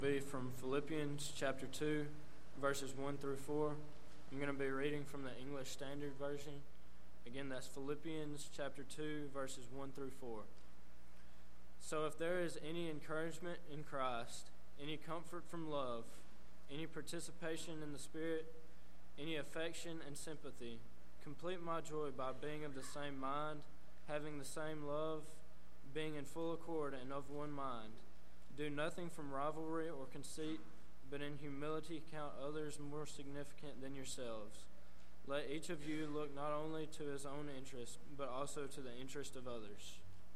Be from Philippians chapter 2, verses 1 through 4. I'm going to be reading from the English Standard Version. Again, that's Philippians chapter 2, verses 1 through 4. So if there is any encouragement in Christ, any comfort from love, any participation in the Spirit, any affection and sympathy, complete my joy by being of the same mind, having the same love, being in full accord and of one mind. Do nothing from rivalry or conceit, but in humility count others more significant than yourselves. Let each of you look not only to his own interest, but also to the interest of others.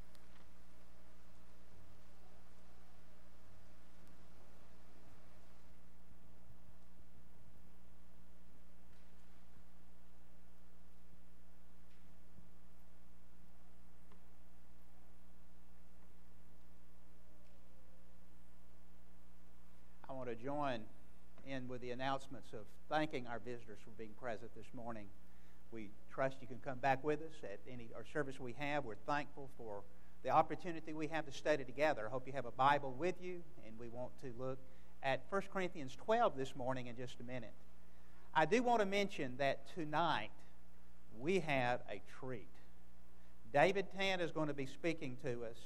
To join in with the announcements of thanking our visitors for being present this morning. We trust you can come back with us at any service we have. We're thankful for the opportunity we have to study together. I hope you have a Bible with you, and we want to look at 1 Corinthians 12 this morning in just a minute. I do want to mention that tonight we have a treat. David Tant is going to be speaking to us.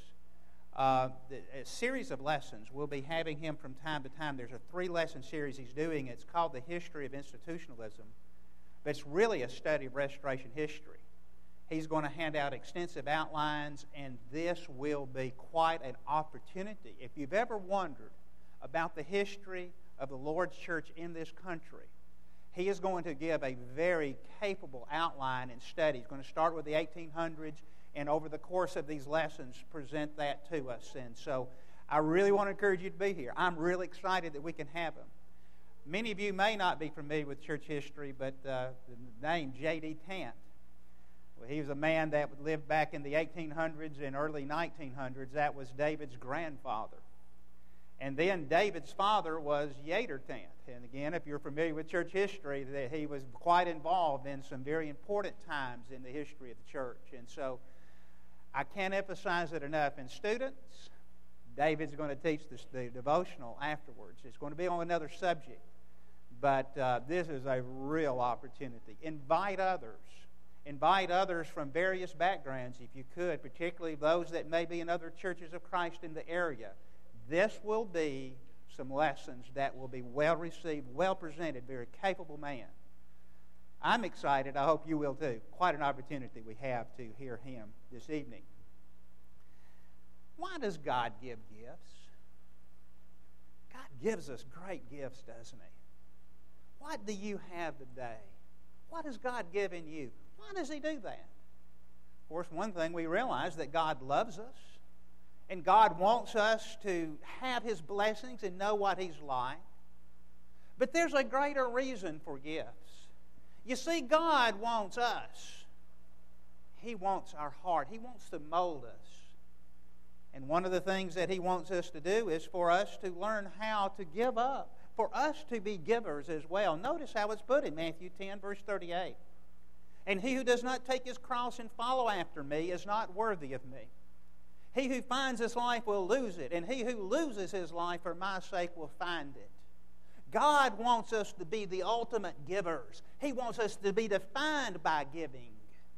A series of lessons. We'll be having him from time to time. There's a 3-lesson series he's doing. It's called The History of Institutionalism, but it's really a study of Restoration history. He's going to hand out extensive outlines, and this will be quite an opportunity. If you've ever wondered about the history of the Lord's Church in this country, he is going to give a very capable outline and study. He's going to start with the 1800s, and over the course of these lessons, present that to us. And so I really want to encourage you to be here. I'm really excited that we can have him. Many of you may not be familiar with church history, but the name J.D. Tant, well, he was a man that lived back in the 1800s and early 1900s. That was David's grandfather. And then David's father was Yater Tant. And again, if you're familiar with church history, that he was quite involved in some very important times in the history of the church. And so I can't emphasize it enough. And students, David's going to teach the devotional afterwards. It's going to be on another subject. But this is a real opportunity. Invite others. Invite others from various backgrounds, if you could, particularly those that may be in other churches of Christ in the area. This will be some lessons that will be well received, well presented, very capable man. I'm excited. I hope you will too. Quite an opportunity we have to hear him this evening. Why does God give gifts? God gives us great gifts, doesn't he? What do you have today? What has God given you? Why does he do that? Of course, one thing we realize that God loves us, and God wants us to have his blessings and know what he's like. But there's a greater reason for gifts. You see, God wants us. He wants our heart. He wants to mold us. And one of the things that he wants us to do is for us to learn how to give up, for us to be givers as well. Notice how it's put in Matthew 10, verse 38. And he who does not take his cross and follow after me is not worthy of me. He who finds his life will lose it, and he who loses his life for my sake will find it. God wants us to be the ultimate givers. He wants us to be defined by giving.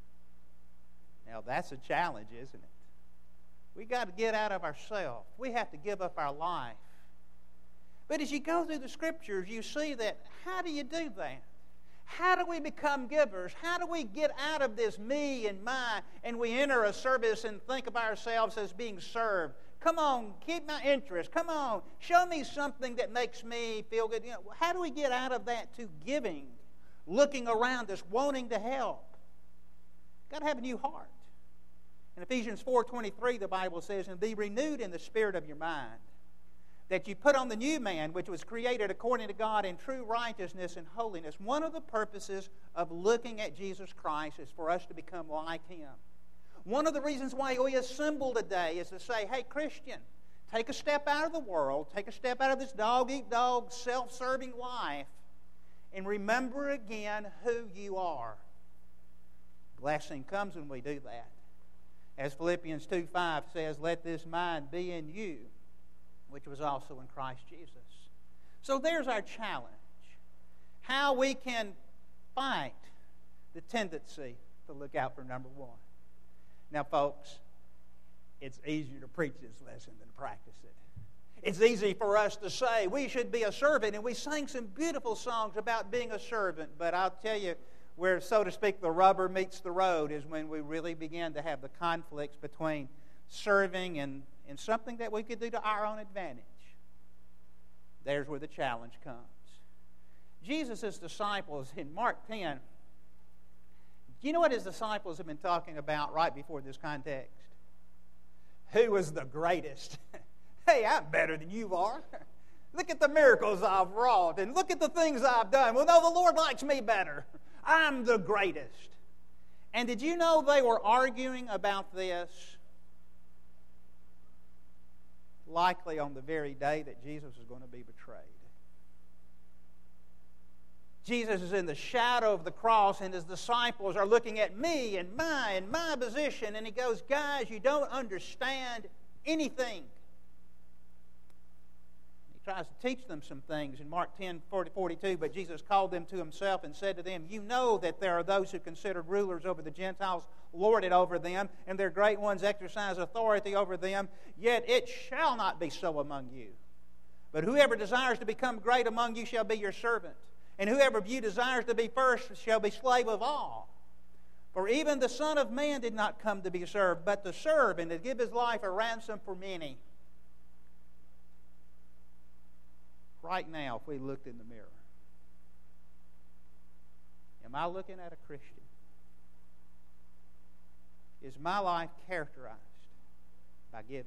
Now, that's a challenge, isn't it? We've got to get out of ourselves. We have to give up our life. But as you go through the Scriptures, you see that how do you do that? How do we become givers? How do we get out of this me and my, and we enter a service and think of ourselves as being served? Come on, keep my interest. Come on, show me something that makes me feel good. You know, how do we get out of that to giving, looking around us, wanting to help? Got to have a new heart. In Ephesians 4:23, the Bible says, "And be renewed in the spirit of your mind, that you put on the new man, which was created according to God in true righteousness and holiness." One of the purposes of looking at Jesus Christ is for us to become like him. One of the reasons why we assemble today is to say, hey, Christian, take a step out of the world, take a step out of this dog-eat-dog, self-serving life, and remember again who you are. Blessing comes when we do that. As Philippians 2:5 says, "Let this mind be in you, which was also in Christ Jesus. So there's our challenge. How we can fight the tendency to look out for number one. Now, folks, it's easier to preach this lesson than to practice it. It's easy for us to say we should be a servant, and we sang some beautiful songs about being a servant, but I'll tell you, where, so to speak, the rubber meets the road is when we really begin to have the conflicts between serving and something that we could do to our own advantage. There's where the challenge comes. Jesus' disciples in Mark 10, do you know what his disciples have been talking about right before this context? Who was the greatest? Hey, I'm better than you are. Look at the miracles I've wrought, and look at the things I've done. Well, no, the Lord likes me better. I'm the greatest. And did you know they were arguing about this likely on the very day that Jesus was going to be betrayed? Jesus is in the shadow of the cross, and his disciples are looking at me and my position, and he goes, guys, you don't understand anything. He tries to teach them some things in Mark 10:42, but Jesus called them to himself and said to them, you know that there are those who considered rulers over the Gentiles lord it over them, and their great ones exercise authority over them, yet it shall not be so among you. But whoever desires to become great among you shall be your servant. And whoever of you desires to be first shall be slave of all. For even the Son of Man did not come to be served, but to serve and to give his life a ransom for many. Right now, if we looked in the mirror, am I looking at a Christian? Is my life characterized by giving?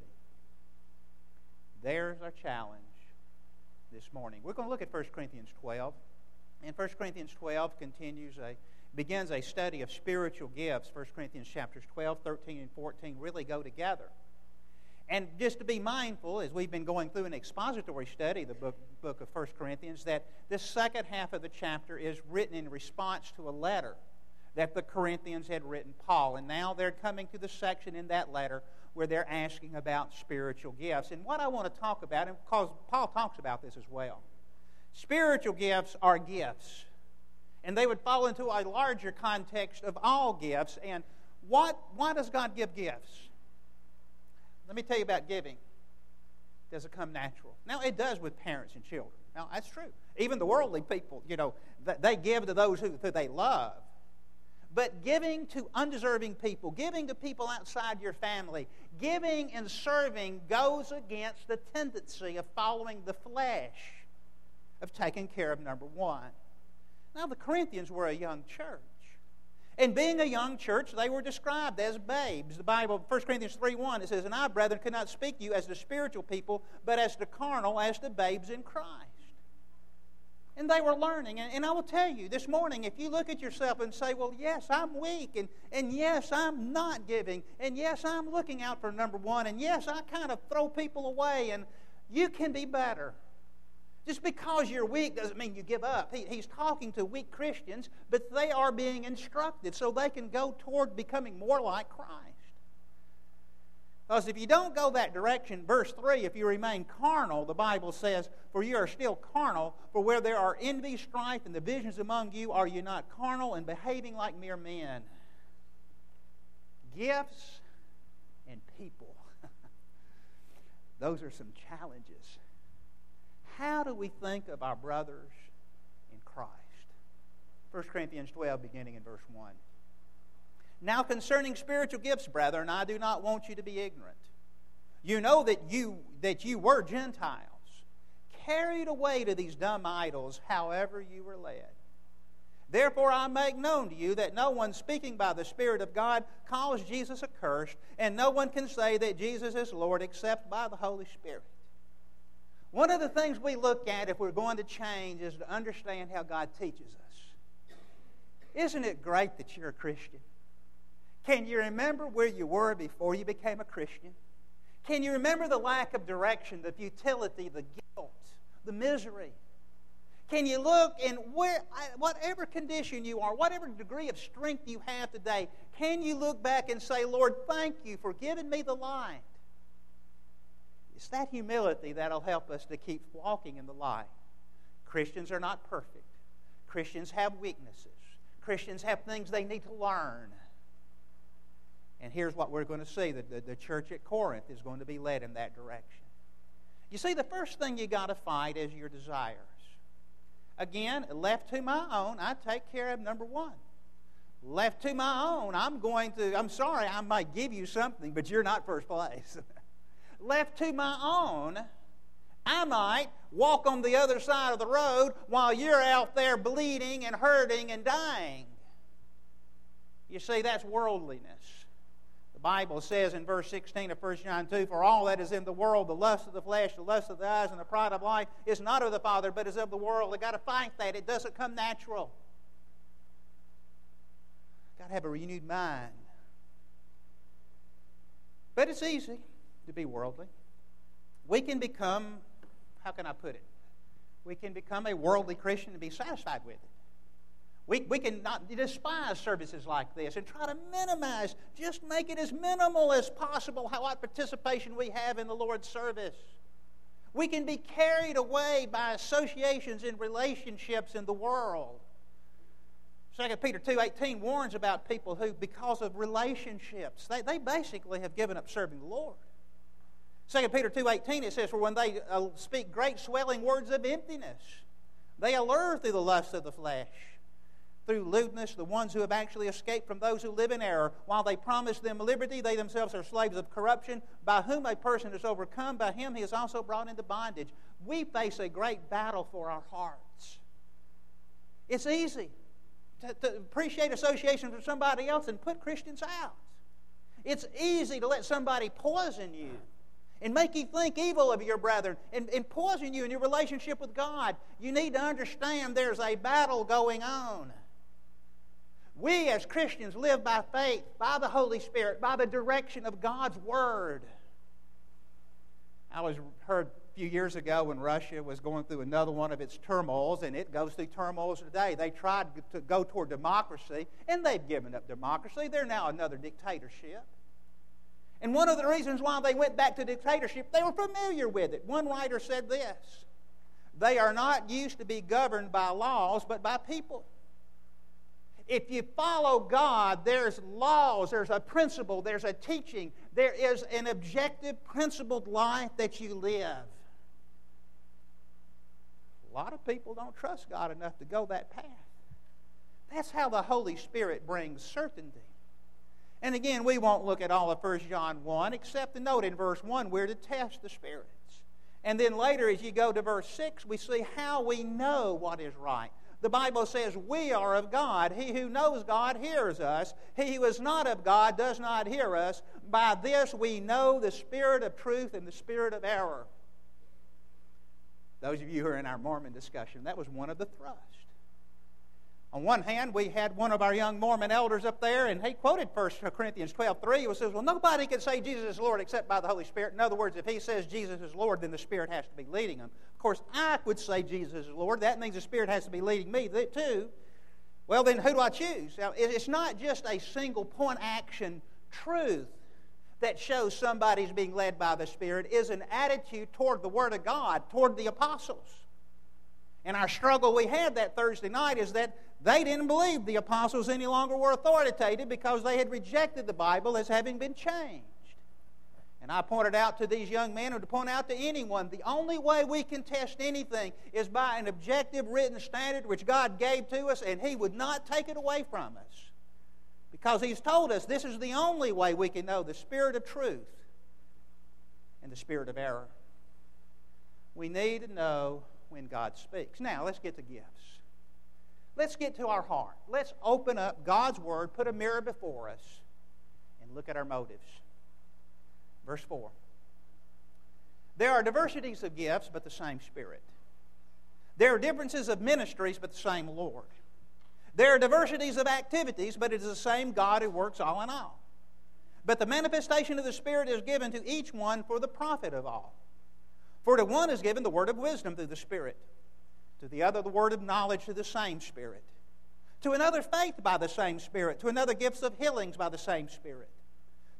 There's our challenge this morning. We're going to look at 1 Corinthians 12. And 1 Corinthians 12 begins a study of spiritual gifts. 1 Corinthians chapters 12, 13, and 14 really go together. And just to be mindful, as we've been going through an expository study, the book of 1 Corinthians, that this second half of the chapter is written in response to a letter that the Corinthians had written Paul. And now they're coming to the section in that letter where they're asking about spiritual gifts. And what I want to talk about, and because Paul talks about this as well, spiritual gifts are gifts. And they would fall into a larger context of all gifts. And why does God give gifts? Let me tell you about giving. Does it come natural? Now, it does with parents and children. Now, that's true. Even the worldly people, they give to those who they love. But giving to undeserving people, giving to people outside your family, giving and serving goes against the tendency of following the flesh, of taking care of number one. Now, the Corinthians were a young church. And being a young church, they were described as babes. The Bible, 1 Corinthians 3:1, it says, and I, brethren, could not speak to you as to spiritual people, but as to carnal, as to babes in Christ. And they were learning. And I will tell you, this morning, if you look at yourself and say, well, yes, I'm weak, and yes, I'm not giving, and yes, I'm looking out for number one, and yes, I kind of throw people away, and you can be better. Just because you're weak doesn't mean you give up. He's talking to weak Christians, but they are being instructed so they can go toward becoming more like Christ. Because if you don't go that direction, verse 3, if you remain carnal, the Bible says, for you are still carnal, for where there are envy, strife, and divisions among you, are you not carnal and behaving like mere men? Gifts and people. Those are some challenges. How do we think of our brothers in Christ? 1 Corinthians 12, beginning in verse 1. Now concerning spiritual gifts, brethren, I do not want you to be ignorant. You know that you were Gentiles, carried away to these dumb idols, however you were led. Therefore I make known to you that no one speaking by the Spirit of God calls Jesus accursed, and no one can say that Jesus is Lord except by the Holy Spirit. One of the things we look at if we're going to change is to understand how God teaches us. Isn't it great that you're a Christian? Can you remember where you were before you became a Christian? Can you remember the lack of direction, the futility, the guilt, the misery? Can you look and whatever condition you are, whatever degree of strength you have today, can you look back and say, Lord, thank you for giving me the light? It's that humility that'll help us to keep walking in the light. Christians are not perfect. Christians have weaknesses. Christians have things they need to learn. And here's what we're going to see. The church at Corinth is going to be led in that direction. You see, the first thing you got to fight is your desires. Again, left to my own, I take care of number one. Left to my own, I'm sorry, I might give you something, but you're not first place. Left to my own, I might walk on the other side of the road while you're out there bleeding and hurting and dying. You see, that's worldliness. The Bible says in verse 16 of 1 John 2, "For all that is in the world, the lust of the flesh, the lust of the eyes, and the pride of life, is not of the Father, but is of the world." You've got to fight that. It doesn't come natural. Got to have a renewed mind. But it's easy to be worldly. We can become, how can I put it? We can become a worldly Christian and be satisfied with it. We can not despise services like this and try to minimize, just make it as minimal as possible what participation we have in the Lord's service. We can be carried away by associations and relationships in the world. 2 Peter 2:18 warns about people who, because of relationships, they basically have given up serving the Lord. 2 Peter 2:18, it says, "For when they speak great swelling words of emptiness, they allure through the lust of the flesh, through lewdness, the ones who have actually escaped from those who live in error. While they promise them liberty, they themselves are slaves of corruption. By whom a person is overcome, by him he is also brought into bondage." We face a great battle for our hearts. It's easy to appreciate association with somebody else and put Christians out. It's easy to let somebody poison you and make you think evil of your brethren and poison you in your relationship with God. You need to understand there's a battle going on. We as Christians live by faith, by the Holy Spirit, by the direction of God's Word. I heard a few years ago when Russia was going through another one of its turmoils, and it goes through turmoils today. They tried to go toward democracy, and they've given up democracy. They're now another dictatorship. And one of the reasons why they went back to dictatorship, they were familiar with it. One writer said this: "They are not used to be governed by laws, but by people." If you follow God, there's laws, there's a principle, there's a teaching, there is an objective, principled life that you live. A lot of people don't trust God enough to go that path. That's how the Holy Spirit brings certainty. And again, we won't look at all of 1 John 1, except to note in verse 1, we're to test the spirits. And then later, as you go to verse 6, we see how we know what is right. The Bible says we are of God. He who knows God hears us. He who is not of God does not hear us. By this we know the spirit of truth and the spirit of error. Those of you who are in our Mormon discussion, that was one of the thrusts. On one hand, we had one of our young Mormon elders up there, and he quoted 1 Corinthians 12:3. He says, "Well, nobody can say Jesus is Lord except by the Holy Spirit." In other words, if he says Jesus is Lord, then the Spirit has to be leading him. Of course, I would say Jesus is Lord. That means the Spirit has to be leading me too. Well, then who do I choose? Now, it's not just a single point action truth that shows somebody's being led by the Spirit. It is an attitude toward the Word of God, toward the apostles. And our struggle we had that Thursday night is that they didn't believe the apostles any longer were authoritative because they had rejected the Bible as having been changed. And I pointed out to these young men, or to point out to anyone, the only way we can test anything is by an objective written standard which God gave to us, and He would not take it away from us. Because He's told us this is the only way we can know the spirit of truth and the spirit of error. We need to know when God speaks. Now, let's get to gifts. Let's get to our heart. Let's open up God's Word, put a mirror before us, and look at our motives. Verse 4. There are diversities of gifts, but the same Spirit. There are differences of ministries, but the same Lord. There are diversities of activities, but it is the same God who works all in all. But the manifestation of the Spirit is given to each one for the profit of all. For to one is given the word of wisdom through the Spirit, to the other the word of knowledge through the same Spirit, to another faith by the same Spirit, to another gifts of healings by the same Spirit,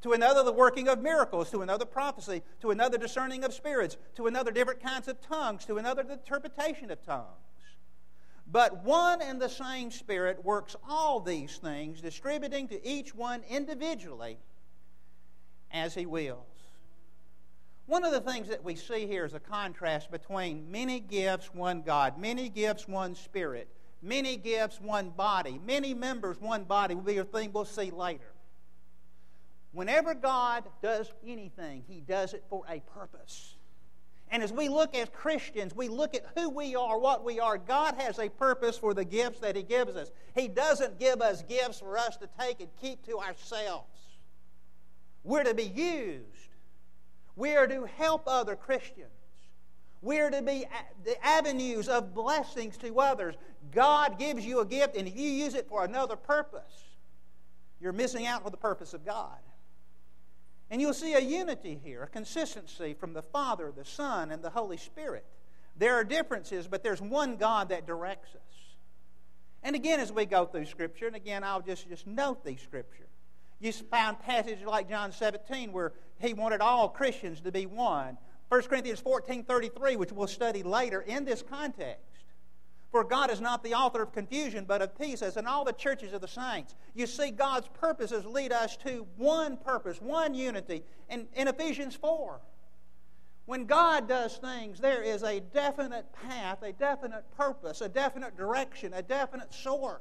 To another, the working of miracles. To another, prophecy. To another, discerning of spirits. To another, different kinds of tongues. To another, the interpretation of tongues. But one and the same Spirit works all these things, distributing to each one individually as He wills. One of the things that we see here is a contrast between many gifts, one God, many gifts, one Spirit, many gifts, one body, many members, one body will be a thing we'll see later. Whenever God does anything, He does it for a purpose. And as we look as Christians, we look at who we are, what we are. God has a purpose for the gifts that He gives us. He doesn't give us gifts for us to take and keep to ourselves. We're to be used. We are to help other Christians. We are to be the avenues of blessings to others. God gives you a gift, and if you use it for another purpose, you're missing out on the purpose of God. And you'll see a unity here, a consistency from the Father, the Son, and the Holy Spirit. There are differences, but there's one God that directs us. And again, as we go through Scripture, and again, I'll just note these Scripture. You found passages like John 17 where He wanted all Christians to be one. 1 Corinthians 14:33, which we'll study later in this context. For God is not the author of confusion, but of peace, as in all the churches of the saints. You see, God's purposes lead us to one purpose, one unity. In Ephesians 4, when God does things, there is a definite path, a definite purpose, a definite direction, a definite source.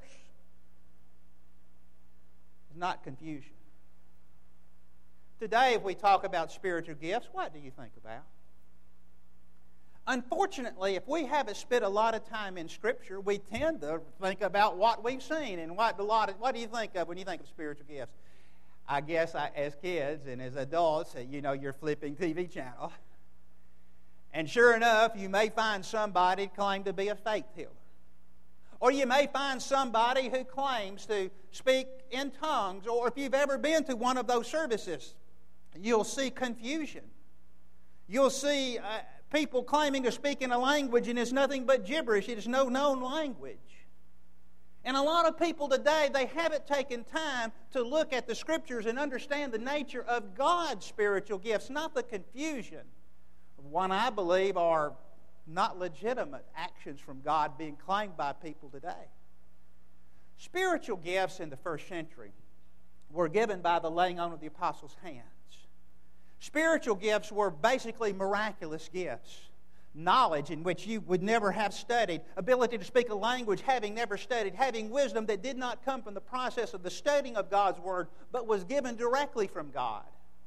It's not confusion. Today, if we talk about spiritual gifts, what do you think about? Unfortunately, if we haven't spent a lot of time in Scripture, we tend to think about what we've seen and what do you think of when you think of spiritual gifts? I guess as kids and as adults, you're flipping TV channel. And sure enough, you may find somebody claim to be a faith healer. Or you may find somebody who claims to speak in tongues. Or if you've ever been to one of those services, you'll see confusion. You'll see people claiming to speak in a language and it's nothing but gibberish. It is no known language. And a lot of people today, they haven't taken time to look at the Scriptures and understand the nature of God's spiritual gifts, not the confusion of what I believe are not legitimate actions from God being claimed by people today. Spiritual gifts in the first century were given by the laying on of the apostles' hands. Spiritual gifts were basically miraculous gifts. Knowledge in which you would never have studied. Ability to speak a language having never studied. Having wisdom that did not come from the process of the studying of God's Word, but was given directly from God.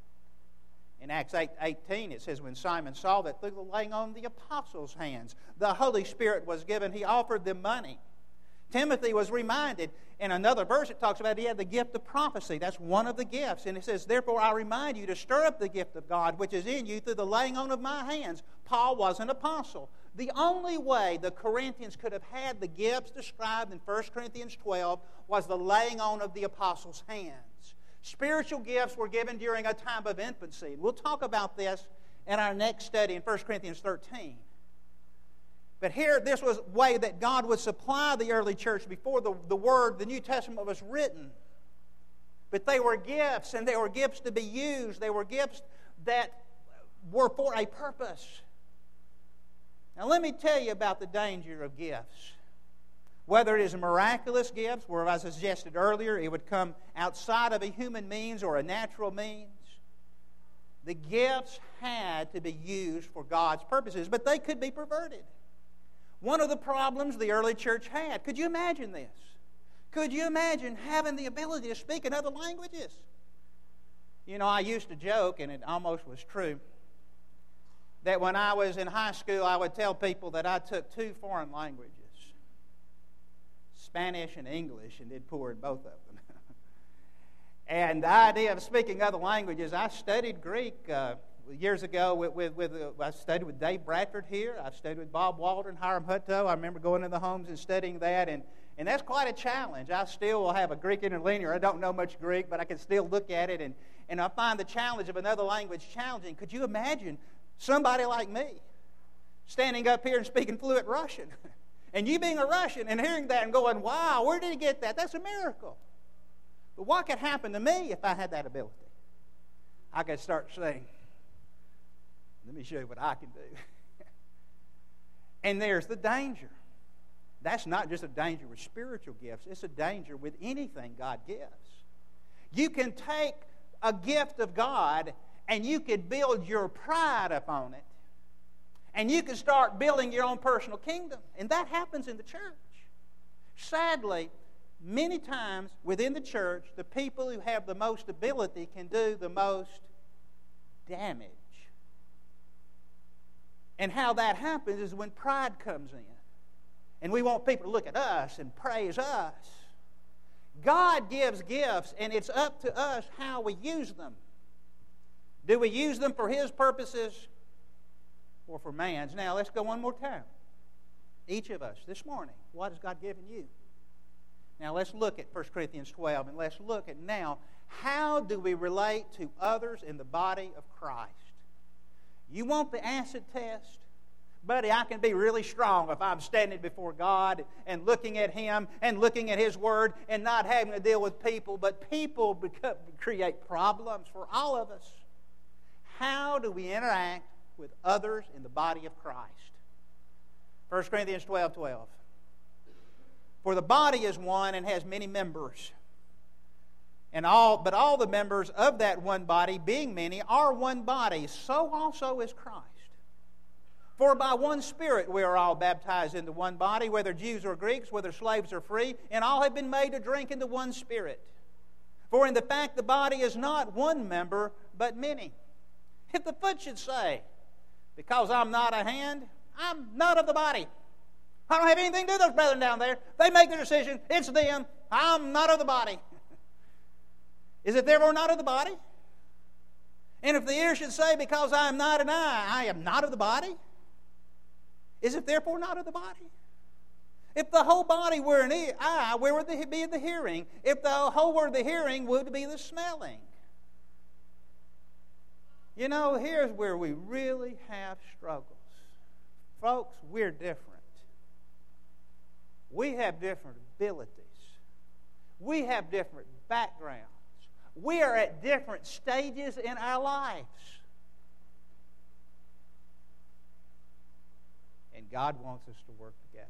In Acts 8:18 it says, when Simon saw that through the laying on of the apostles' hands, the Holy Spirit was given, he offered them money. Timothy was reminded, in another verse it talks about he had the gift of prophecy. That's one of the gifts. And it says, therefore I remind you to stir up the gift of God which is in you through the laying on of my hands. Paul was an apostle. The only way the Corinthians could have had the gifts described in 1 Corinthians 12 was the laying on of the apostles' hands. Spiritual gifts were given during a time of infancy. We'll talk about this in our next study in 1 Corinthians 13. But here, this was a way that God would supply the early church before the Word, the New Testament, was written. But they were gifts, and they were gifts to be used. They were gifts that were for a purpose. Now, let me tell you about the danger of gifts. Whether it is miraculous gifts, where, as I suggested earlier, it would come outside of a human means or a natural means, the gifts had to be used for God's purposes, but they could be perverted. One of the problems the early church had, could you imagine this? Could you imagine having the ability to speak in other languages? I used to joke, and it almost was true, that when I was in high school, I would tell people that I took 2 foreign languages, Spanish and English, and did poor in both of them. And the idea of speaking other languages, I studied Greek years ago. I studied with Dave Bradford here. I've studied with Bob Waldron, Hiram Hutto. I remember going to the homes and studying that, and that's quite a challenge. I still will have a Greek interlinear. I don't know much Greek, but I can still look at it, and I find the challenge of another language challenging. Could you imagine somebody like me standing up here and speaking fluent Russian? And you being a Russian and hearing that and going, wow, where did he get that? That's a miracle. But what could happen to me if I had that ability? I could start saying, let me show you what I can do. And there's the danger. That's not just a danger with spiritual gifts. It's a danger with anything God gives. You can take a gift of God and you could build your pride upon it. And you can start building your own personal kingdom. And that happens in the church. Sadly, many times within the church, the people who have the most ability can do the most damage. And how that happens is when pride comes in. And we want people to look at us and praise us. God gives gifts, and it's up to us how we use them. Do we use them for His purposes or for man's? Now, let's go one more time. Each of us this morning, what has God given you? Now, let's look at 1 Corinthians 12, and let's look at now, how do we relate to others in the body of Christ? You want the acid test? Buddy, I can be really strong if I'm standing before God and looking at Him and looking at His Word and not having to deal with people. But people create problems for all of us. How do we interact with others in the body of Christ? 1 Corinthians 12:12. For the body is one and has many members. But all the members of that one body, being many, are one body. So also is Christ. For by one Spirit we are all baptized into one body, whether Jews or Greeks, whether slaves or free, and all have been made to drink into one Spirit. For in the fact the body is not one member, but many. If the foot should say, because I'm not a hand, I'm not of the body. I don't have anything to do with those brethren down there. They make the decision. It's them. I'm not of the body. Is it therefore not of the body? And if the ear should say, because I am not an eye, I am not of the body? Is it therefore not of the body? If the whole body were an eye, where would it be the hearing? If the whole were the hearing, would it be the smelling? You know, here's where we really have struggles. Folks, we're different. We have different abilities. We have different backgrounds. We are at different stages in our lives. And God wants us to work together.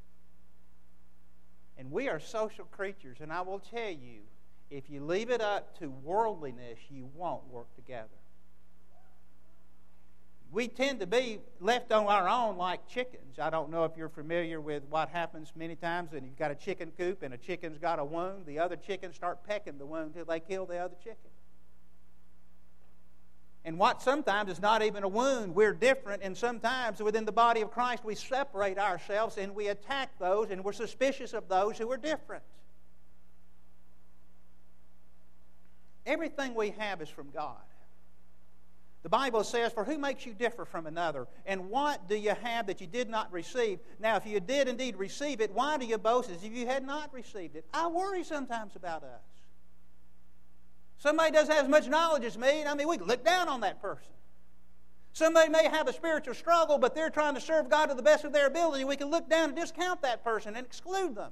And we are social creatures, and I will tell you, if you leave it up to worldliness, you won't work together. We tend to be left on our own like chickens. I don't know if you're familiar with what happens many times, and you've got a chicken coop, and a chicken's got a wound. The other chickens start pecking the wound until they kill the other chicken. And what sometimes is not even a wound, we're different, and sometimes within the body of Christ we separate ourselves and we attack those, and we're suspicious of those who are different. Everything we have is from God. The Bible says, for who makes you differ from another? And what do you have that you did not receive? Now, if you did indeed receive it, why do you boast as if you had not received it? I worry sometimes about us. Somebody doesn't have as much knowledge as me, and we can look down on that person. Somebody may have a spiritual struggle, but they're trying to serve God to the best of their ability. We can look down and discount that person and exclude them.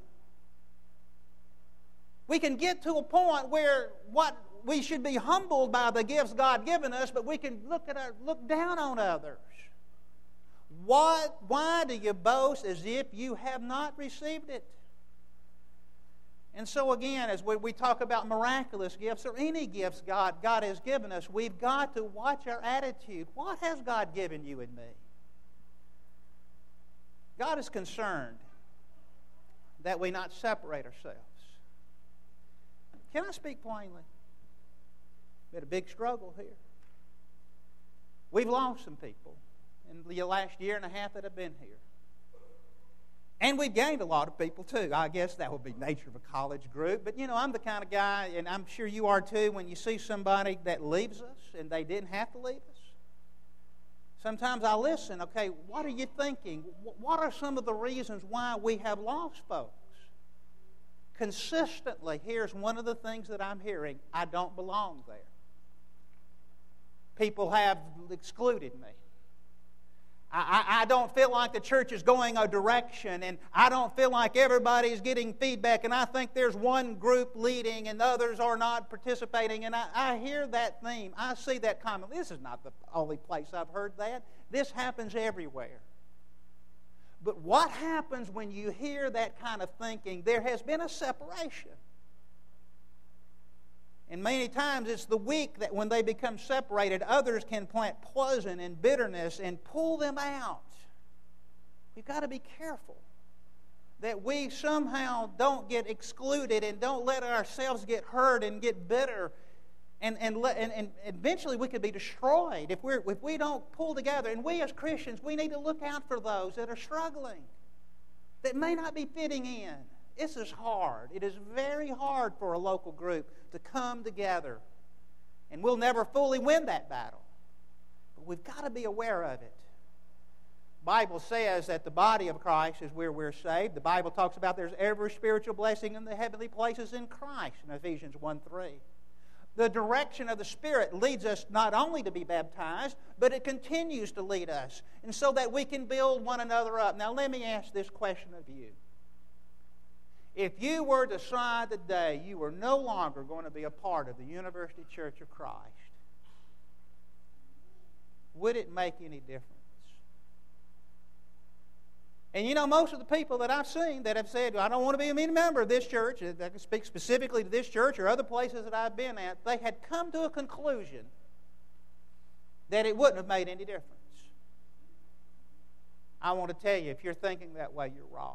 We can get to a point where we should be humbled by the gifts God given us, but we can look down on others. Why do you boast as if you have not received it? And so again, as we talk about miraculous gifts or any gifts God has given us, we've got to watch our attitude. What has God given you and me? God is concerned that we not separate ourselves. Can I speak plainly? We had a big struggle here. We've lost some people in the last year and a half that have been here. And we've gained a lot of people too. I guess that would be the nature of a college group. But I'm the kind of guy, and I'm sure you are too, when you see somebody that leaves us and they didn't have to leave us. Sometimes I listen, okay, what are you thinking? What are some of the reasons why we have lost folks? Consistently, here's one of the things that I'm hearing: I don't belong there. People have excluded me. I don't feel like the church is going a direction, and I don't feel like everybody's getting feedback, and I think there's one group leading and others are not participating. And I hear that theme. I see that comment. This is not the only place I've heard that. This happens everywhere. But what happens when you hear that kind of thinking? There has been a separation. And many times it's the weak that when they become separated, others can plant poison and bitterness and pull them out. We've got to be careful that we somehow don't get excluded and don't let ourselves get hurt and get bitter. And eventually we could be destroyed if we don't pull together. And we as Christians, we need to look out for those that are struggling, that may not be fitting in. This is hard. It is very hard for a local group to come together. And we'll never fully win that battle. But we've got to be aware of it. The Bible says that the body of Christ is where we're saved. The Bible talks about there's every spiritual blessing in the heavenly places in Christ in Ephesians 1:3. The direction of the Spirit leads us not only to be baptized, but it continues to lead us, and so that we can build one another up. Now let me ask this question of you. If you were to decide today you were no longer going to be a part of the University Church of Christ, would it make any difference? And you know, most of the people that I've seen that have said, I don't want to be a member of this church, I can speak specifically to this church or other places that I've been at, they had come to a conclusion that it wouldn't have made any difference. I want to tell you, if you're thinking that way, you're wrong.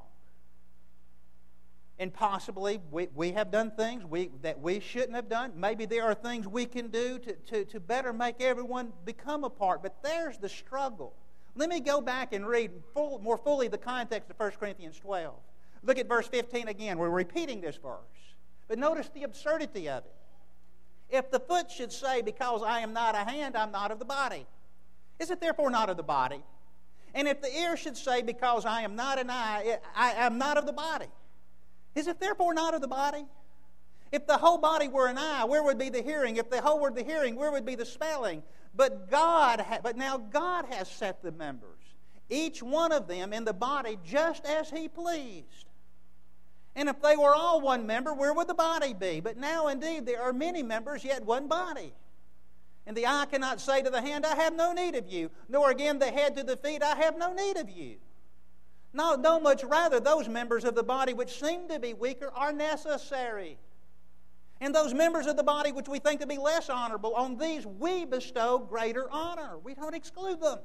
And possibly we have done things that we shouldn't have done. Maybe there are things we can do to better make everyone become a part. But there's the struggle. Let me go back and read more fully the context of 1 Corinthians 12. Look at verse 15 again. We're repeating this verse. But notice the absurdity of it. If the foot should say, because I am not a hand, I'm not of the body, is it therefore not of the body? And if the ear should say, because I am not an eye, I am not of the body, is it therefore not of the body? If the whole body were an eye, where would be the hearing? If the whole were the hearing, where would be the smelling? But now God has set the members, each one of them in the body, just as He pleased. And if they were all one member, where would the body be? But now indeed there are many members, yet one body. And the eye cannot say to the hand, I have no need of you, nor again the head to the feet, I have no need of you. No, much rather, those members of the body which seem to be weaker are necessary. And those members of the body which we think to be less honorable, on these we bestow greater honor. We don't exclude them.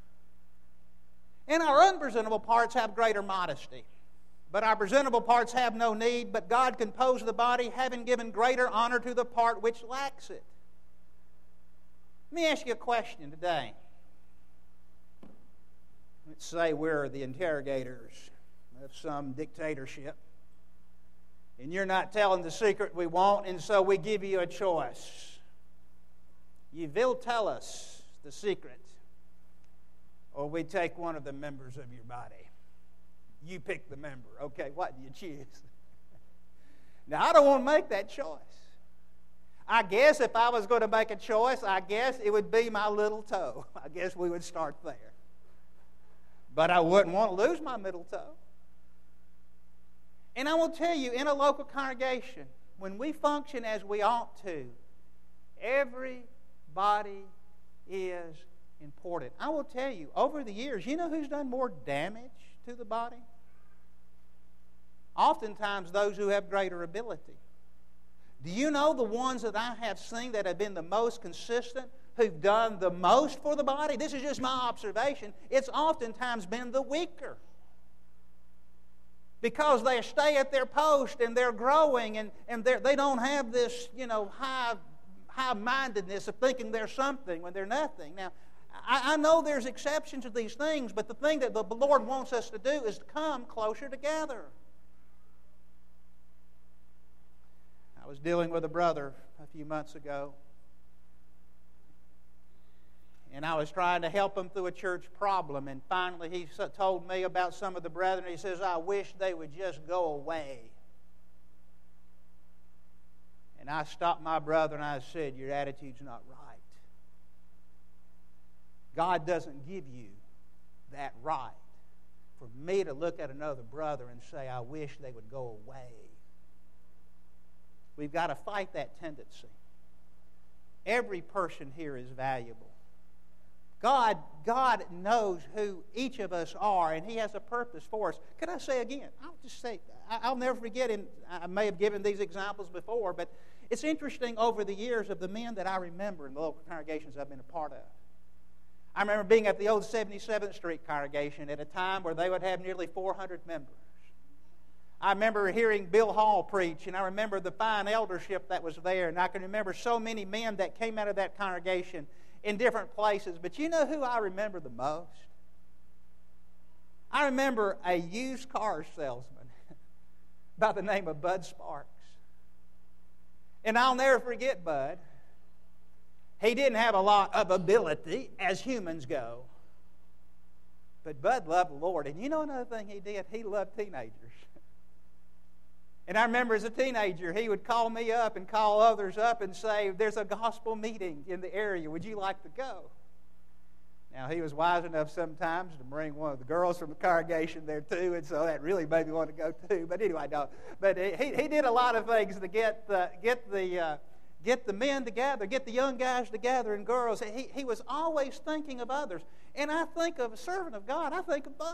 And our unpresentable parts have greater modesty. But our presentable parts have no need, but God composed the body, having given greater honor to the part which lacks it. Let me ask you a question today. Let's say we're the interrogators of some dictatorship, and you're not telling the secret we want, and so we give you a choice. You will tell us the secret, or we take one of the members of your body. You pick the member. Okay, what do you choose? Now, I don't want to make that choice. I guess if I was going to make a choice, I guess it would be my little toe. I guess we would start there. But I wouldn't want to lose my middle toe. And I will tell you, in a local congregation, when we function as we ought to, everybody is important. I will tell you, over the years, you know who's done more damage to the body? Oftentimes those who have greater ability. Do you know the ones that I have seen that have been the most consistent, who've done the most for the body? This is just my observation. It's oftentimes been the weaker. Because they stay at their post and they're growing and they don't have this, high-mindedness of thinking they're something when they're nothing. Now, I know there's exceptions to these things, but the thing that the Lord wants us to do is to come closer together. I was dealing with a brother a few months ago, and I was trying to help him through a church problem, and finally he told me about some of the brethren. He says, I wish they would just go away. And I stopped my brother and I said, your attitude's not right. God doesn't give you that right for me to look at another brother and say, I wish they would go away. We've got to fight that tendency. Every person here is valuable. God knows who each of us are, and He has a purpose for us. Could I say again? I'll never forget, and I may have given these examples before, but it's interesting over the years of the men that I remember in the local congregations I've been a part of. I remember being at the old 77th Street congregation at a time where they would have nearly 400 members. I remember hearing Bill Hall preach, and I remember the fine eldership that was there, and I can remember so many men that came out of that congregation in different places. But you know who I remember the most? I remember a used car salesman by the name of Bud Sparks. And I'll never forget Bud. He didn't have a lot of ability as humans go. But Bud loved the Lord. And you know another thing he did? He loved teenagers. And I remember as a teenager, he would call me up and call others up and say, there's a gospel meeting in the area. Would you like to go? Now, he was wise enough sometimes to bring one of the girls from the congregation there too, and so that really made me want to go too. But anyway, no. But he did a lot of things to get the men together, get the young guys together and girls. He was always thinking of others. And I think of a servant of God, I think of Bud.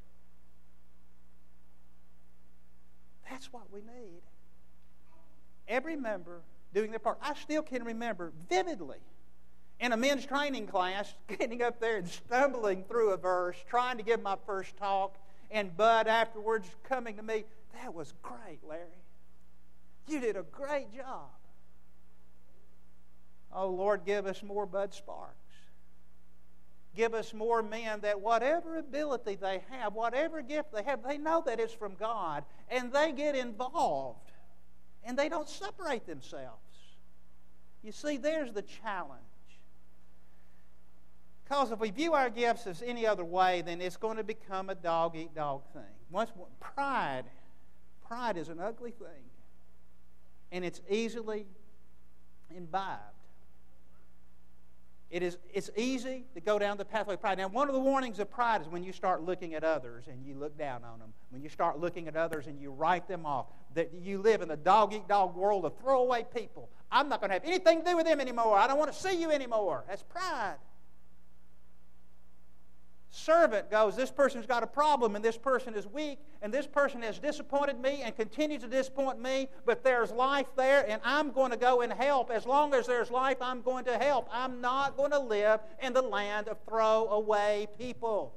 That's what we need. Every member doing their part. I still can remember vividly in a men's training class getting up there and stumbling through a verse, trying to give my first talk, and Bud afterwards coming to me, that was great, Larry. You did a great job. Oh, Lord, give us more Bud Sparks. Give us more men that whatever ability they have, whatever gift they have, they know that it's from God, and they get involved, and they don't separate themselves. You see, there's the challenge. Because if we view our gifts as any other way, then it's going to become a dog-eat-dog thing. Pride is an ugly thing, and it's easily imbibed. It's easy to go down the pathway of pride. Now, one of the warnings of pride is when you start looking at others and you look down on them. When you start looking at others and you write them off. That you live in a dog-eat-dog world of throwaway people. I'm not going to have anything to do with them anymore. I don't want to see you anymore. That's pride. Servant goes, this person's got a problem, and this person is weak, and this person has disappointed me and continues to disappoint me, but there's life there, and I'm going to go and help. As long as there's life, I'm going to help. I'm not going to live in the land of throwaway people.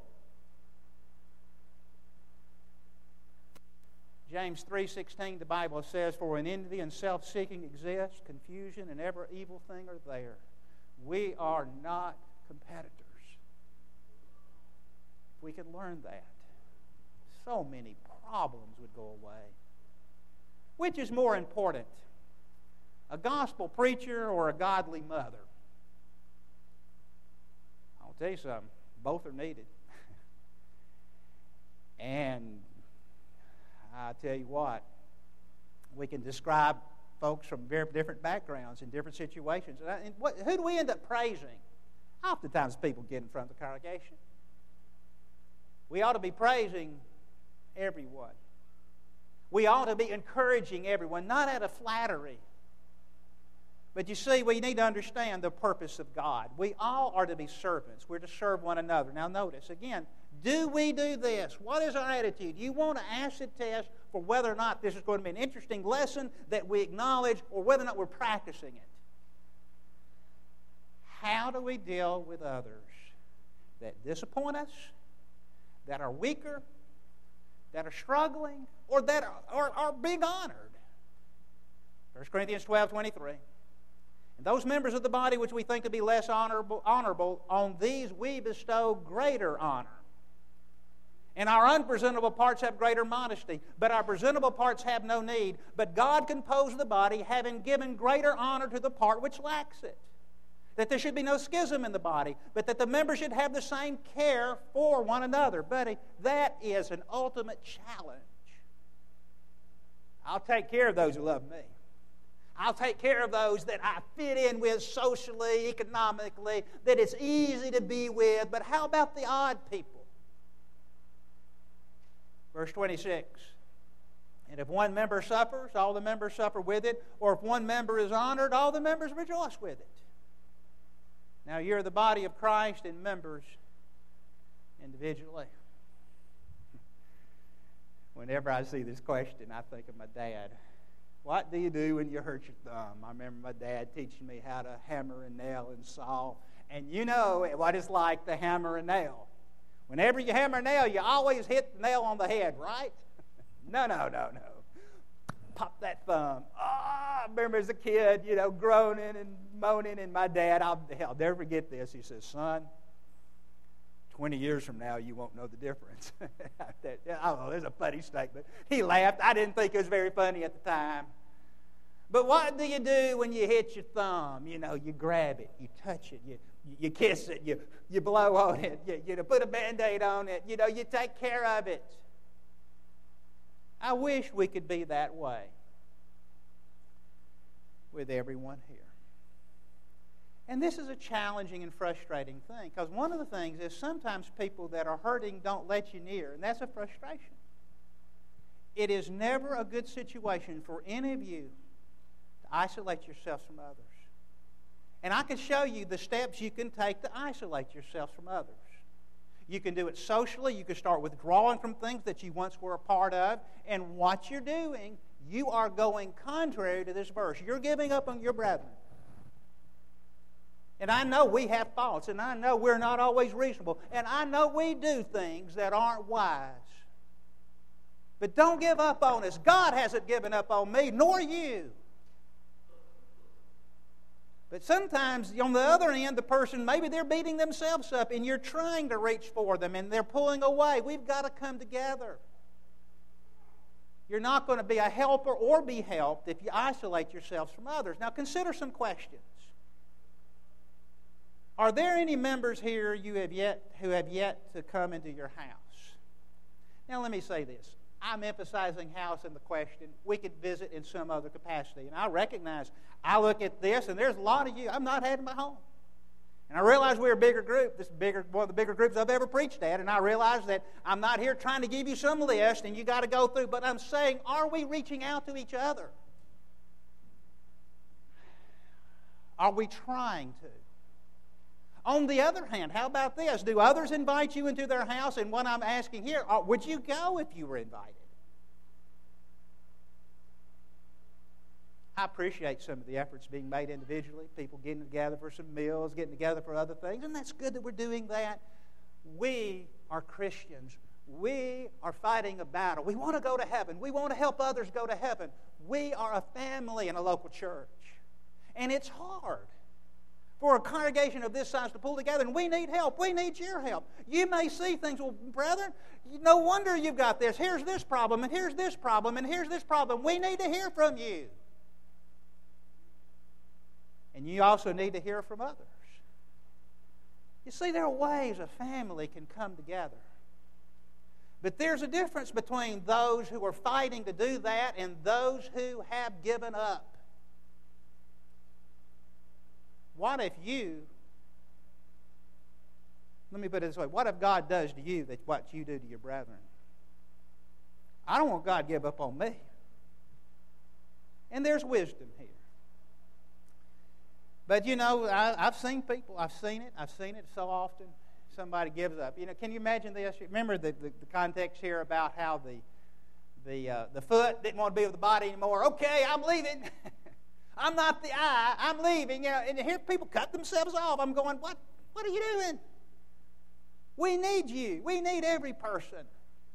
James 3:16, the Bible says, for when envy and self-seeking exist, confusion and every evil thing are there. We are not competitors. We could learn that, so many problems would go away. Which is more important, a gospel preacher or a godly mother? I'll tell you something, both are needed. And I tell you what, we can describe folks from very different backgrounds in different situations. And who do we end up praising? Oftentimes people get in front of the congregation. We ought to be praising everyone. We ought to be encouraging everyone, not out of flattery. But you see, we need to understand the purpose of God. We all are to be servants. We're to serve one another. Now notice, again, do we do this? What is our attitude? You want to acid test for whether or not this is going to be an interesting lesson that we acknowledge or whether or not we're practicing it. How do we deal with others that disappoint us, that are weaker, that are struggling, or that are being honored? 1 Corinthians 12:23. And those members of the body which we think to be less honorable, on these we bestow greater honor. And our unpresentable parts have greater modesty, but our presentable parts have no need. But God composed the body, having given greater honor to the part which lacks it. That there should be no schism in the body, but that the members should have the same care for one another. Buddy, that is an ultimate challenge. I'll take care of those who love me. I'll take care of those that I fit in with socially, economically, that it's easy to be with. But how about the odd people? Verse 26. And if one member suffers, all the members suffer with it. Or if one member is honored, all the members rejoice with it. Now you're the body of Christ and members individually. Whenever I see this question, I think of my dad. What do you do when you hurt your thumb? I remember my dad teaching me how to hammer and nail and saw. And you know what it's like to hammer and nail. Whenever you hammer and nail, you always hit the nail on the head, right? No. Pop that thumb. I remember as a kid, groaning and moaning, and my dad, I'll never forget this. He says, son, 20 years from now, you won't know the difference. Oh, there's a funny statement. He laughed. I didn't think it was very funny at the time. But what do you do when you hit your thumb? You grab it, you touch it, you kiss it, you blow on it, you put a Band-Aid on it, you take care of it. I wish we could be that way with everyone here. And this is a challenging and frustrating thing, because one of the things is sometimes people that are hurting don't let you near, and that's a frustration. It is never a good situation for any of you to isolate yourselves from others. And I can show you the steps you can take to isolate yourselves from others. You can do it socially. You can start withdrawing from things that you once were a part of. And what you're doing, you are going contrary to this verse. You're giving up on your brethren. And I know we have faults, and I know we're not always reasonable, and I know we do things that aren't wise. But don't give up on us. God hasn't given up on me, nor you. But sometimes, on the other end, the person, maybe they're beating themselves up, and you're trying to reach for them, and they're pulling away. We've got to come together. You're not going to be a helper or be helped if you isolate yourselves from others. Now, consider some questions. Are there any members here who have yet to come into your house? Now, let me say this. I'm emphasizing house in the question. We could visit in some other capacity. And I recognize, I look at this, and there's a lot of you I've not had in my home. And I realize we're a bigger group. This is one of the bigger groups I've ever preached at. And I realize that I'm not here trying to give you some list, and you got to go through. But I'm saying, are we reaching out to each other? Are we trying to? On the other hand, how about this? Do others invite you into their house? And what I'm asking here, would you go if you were invited? I appreciate some of the efforts being made individually, people getting together for some meals, getting together for other things, and that's good that we're doing that. We are Christians. We are fighting a battle. We want to go to heaven. We want to help others go to heaven. We are a family in a local church, and it's hard for a congregation of this size to pull together, and we need help. We need your help. You may see things, well, brethren, no wonder you've got this. Here's this problem, and here's this problem, and here's this problem. We need to hear from you. And you also need to hear from others. You see, there are ways a family can come together. But there's a difference between those who are fighting to do that and those who have given up. What if let me put it this way, what if God does to you what you do to your brethren? I don't want God to give up on me. And there's wisdom here. But I've seen people, I've seen it so often, somebody gives up. Can you imagine this? Remember the context here about how the foot didn't want to be with the body anymore. Okay, I'm leaving. I'm not the eye. I'm leaving. And here people cut themselves off. I'm going, what are you doing? We need you. We need every person.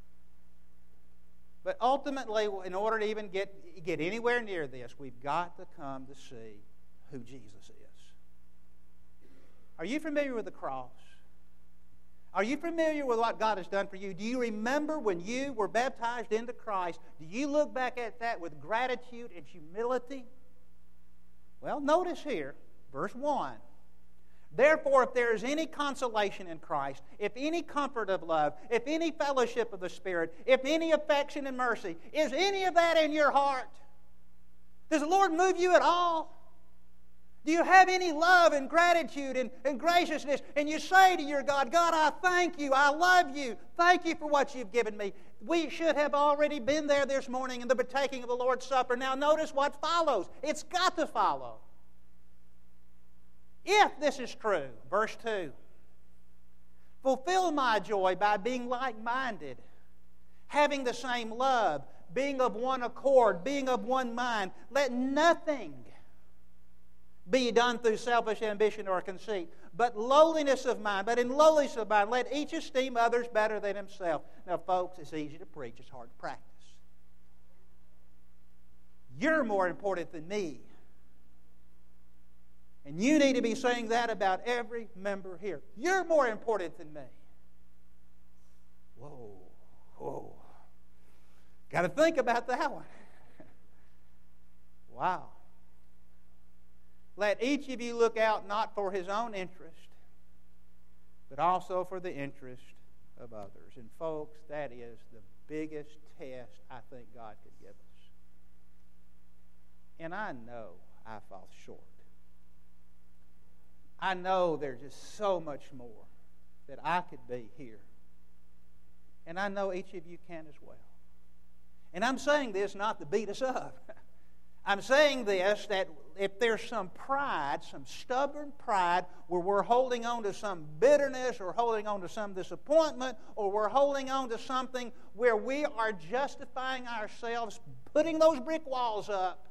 But ultimately, in order to even get anywhere near this, we've got to come to see who Jesus is. Are you familiar with the cross? Are you familiar with what God has done for you? Do you remember when you were baptized into Christ? Do you look back at that with gratitude and humility? Well, notice here, verse 1. Therefore, if there is any consolation in Christ, if any comfort of love, if any fellowship of the Spirit, if any affection and mercy, is any of that in your heart? Does the Lord move you at all? Do you have any love and gratitude and graciousness? And you say to your God, God, I thank you. I love you. Thank you for what you've given me. We should have already been there this morning in the partaking of the Lord's Supper. Now notice what follows. It's got to follow. If this is true, verse 2, fulfill my joy by being like-minded, having the same love, being of one accord, being of one mind. Let nothing be done through selfish ambition or conceit, but lowliness of mind. But in lowliness of mind, let each esteem others better than himself. Now, folks, it's easy to preach. It's hard to practice. You're more important than me. And you need to be saying that about every member here. You're more important than me. Whoa. Got to think about that one. Wow. Let each of you look out not for his own interest, but also for the interest of others. And folks, that is the biggest test I think God could give us. And I know I fall short. I know there's just so much more that I could be here. And I know each of you can as well. And I'm saying this not to beat us up. I'm saying this that if there's some pride, some stubborn pride, where we're holding on to some bitterness or holding on to some disappointment or we're holding on to something where we are justifying ourselves, putting those brick walls up,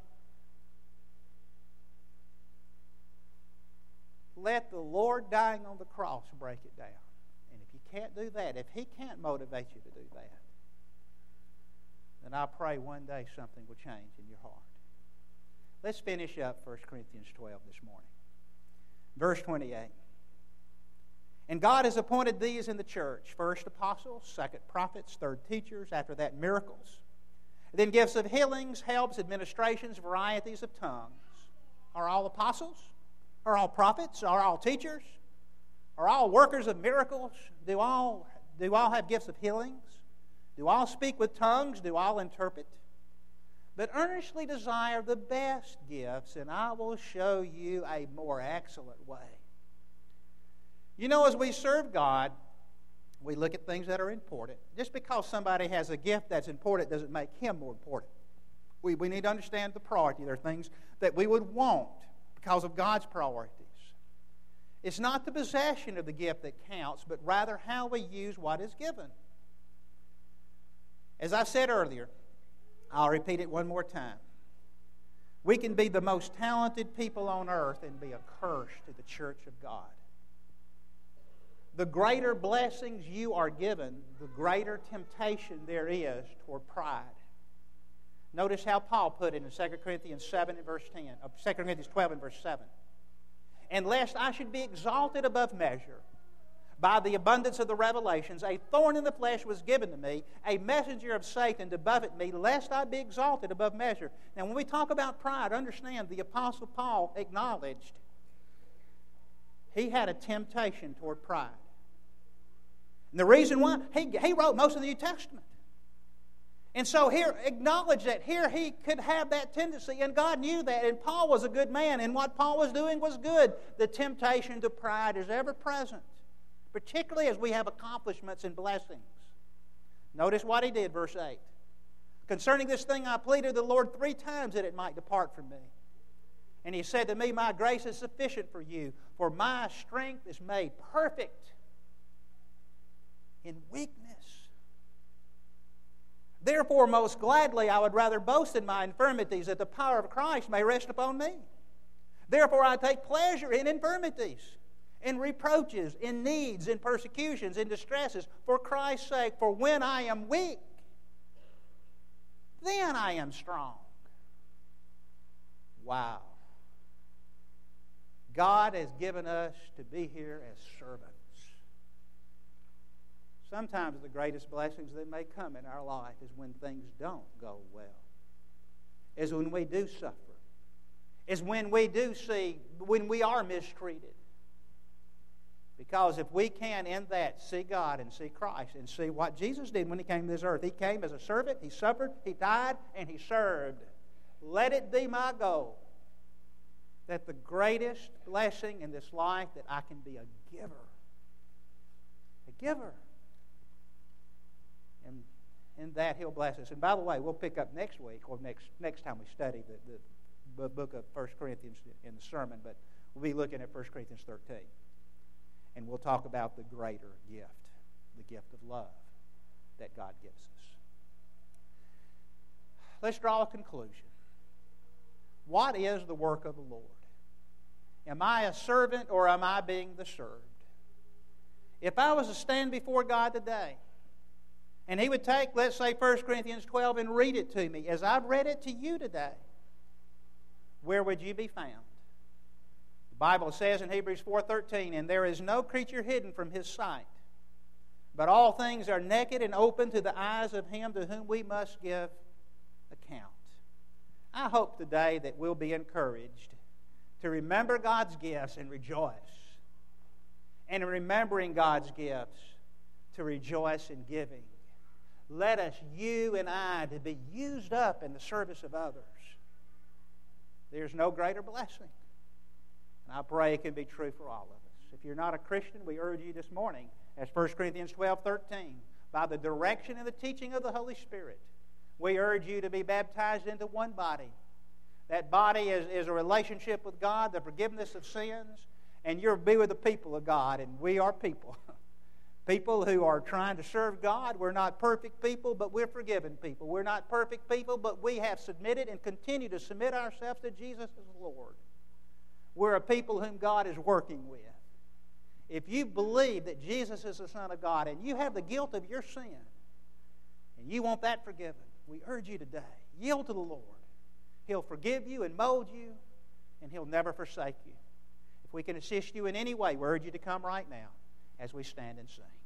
let the Lord dying on the cross break it down. And if you can't do that, if He can't motivate you to do that, then I pray one day something will change in your heart. Let's finish up 1 Corinthians 12 this morning. Verse 28. And God has appointed these in the church: first apostles, second prophets, third teachers, after that miracles, then gifts of healings, helps, administrations, varieties of tongues. Are all apostles? Are all prophets? Are all teachers? Are all workers of miracles? Do all have gifts of healings? Do all speak with tongues? Do all interpret? But earnestly desire the best gifts, and I will show you a more excellent way. You know, as we serve God, we look at things that are important. Just because somebody has a gift that's important doesn't make him more important. We need to understand the priority. There are things that we would want because of God's priorities. It's not the possession of the gift that counts, but rather how we use what is given. As I said earlier, I'll repeat it one more time. We can be the most talented people on earth and be a curse to the church of God. The greater blessings you are given, the greater temptation there is toward pride. Notice how Paul put it in 2 Corinthians 7 and verse 10, 2 Corinthians 12 and verse 7. And lest I should be exalted above measure by the abundance of the revelations, a thorn in the flesh was given to me, a messenger of Satan to buffet me, lest I be exalted above measure. Now, when we talk about pride, understand the Apostle Paul acknowledged he had a temptation toward pride. And the reason why, he wrote most of the New Testament. And so here, acknowledge that here he could have that tendency, and God knew that, and Paul was a good man, and what Paul was doing was good. The temptation to pride is ever present, particularly as we have accomplishments and blessings. Notice what he did, verse 8. Concerning this thing I pleaded the Lord 3 times that it might depart from me. And he said to me, my grace is sufficient for you, for my strength is made perfect in weakness. Therefore, most gladly I would rather boast in my infirmities, that the power of Christ may rest upon me. Therefore I take pleasure in infirmities, in reproaches, in needs, in persecutions, in distresses, for Christ's sake. For when I am weak, then I am strong. Wow. God has given us to be here as servants. Sometimes the greatest blessings that may come in our life is when things don't go well, is when we do suffer, is when we do see, when we are mistreated. Because if we can, in that, see God and see Christ and see what Jesus did when He came to this earth. He came as a servant, He suffered, He died, and He served. Let it be my goal that the greatest blessing in this life that I can be a giver. A giver. And in that He'll bless us. And by the way, we'll pick up next week, or next time we study the book of 1 Corinthians in the sermon, but we'll be looking at 1 Corinthians 13. And we'll talk about the greater gift, the gift of love that God gives us. Let's draw a conclusion. What is the work of the Lord? Am I a servant or am I being the served? If I was to stand before God today, and He would take, let's say, 1 Corinthians 12 and read it to me, as I've read it to you today, where would you be found? The Bible says in Hebrews 4:13, and there is no creature hidden from His sight, but all things are naked and open to the eyes of Him to whom we must give account. I hope today that we'll be encouraged to remember God's gifts and rejoice. And in remembering God's gifts, to rejoice in giving. Let us, you and I, to be used up in the service of others. There's no greater blessing. And I pray it can be true for all of us. If you're not a Christian, we urge you this morning, as 1 Corinthians 12:13, by the direction and the teaching of the Holy Spirit, we urge you to be baptized into one body. That body is a relationship with God, the forgiveness of sins, and you'll be with the people of God, and we are people. People who are trying to serve God. We're not perfect people, but we're forgiven people. We're not perfect people, but we have submitted and continue to submit ourselves to Jesus as Lord. We're a people whom God is working with. If you believe that Jesus is the Son of God and you have the guilt of your sin and you want that forgiven, we urge you today, yield to the Lord. He'll forgive you and mold you, and He'll never forsake you. If we can assist you in any way, we urge you to come right now as we stand and sing.